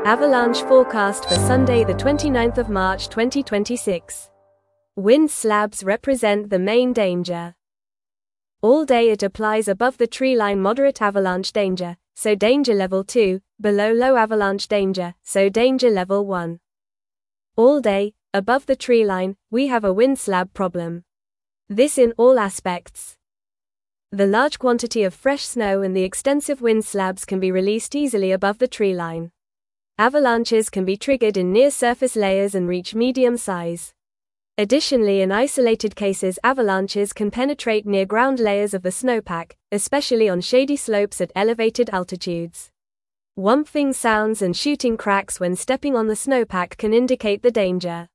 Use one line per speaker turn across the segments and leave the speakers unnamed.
Avalanche forecast for Sunday the 29th of March 2026. Wind slabs represent the main danger. All day it applies above the tree line moderate avalanche danger, so danger level 2, below low avalanche danger, so danger level 1. All day, above the tree line, we have a wind slab problem. This in all aspects. The large quantity of fresh snow and the extensive wind slabs can be released easily above the tree line. Avalanches can be triggered in near-surface layers and reach medium size. Additionally, in isolated cases, avalanches can penetrate near-ground layers of the snowpack, especially on shady slopes at elevated altitudes. Whomping sounds and shooting cracks when stepping on the snowpack can indicate the danger.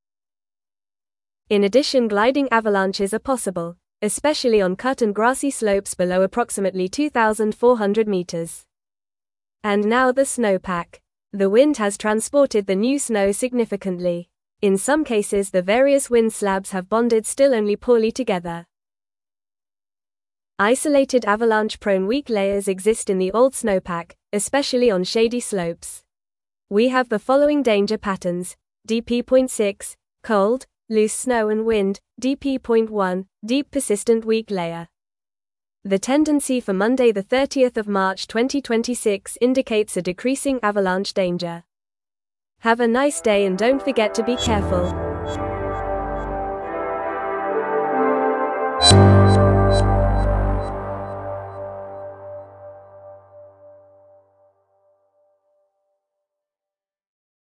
In addition, gliding avalanches are possible, especially on cut and grassy slopes below approximately 2,400 meters. And now the snowpack. The wind has transported the new snow significantly. In some cases, the various wind slabs have bonded still only poorly together. Isolated avalanche-prone weak layers exist in the old snowpack, especially on shady slopes. We have the following danger patterns: DP.6, cold, loose snow and wind; DP.1, deep persistent weak layer. The tendency for Monday the 30th of March 2026 indicates a decreasing avalanche danger. Have a nice day and don't forget to be careful.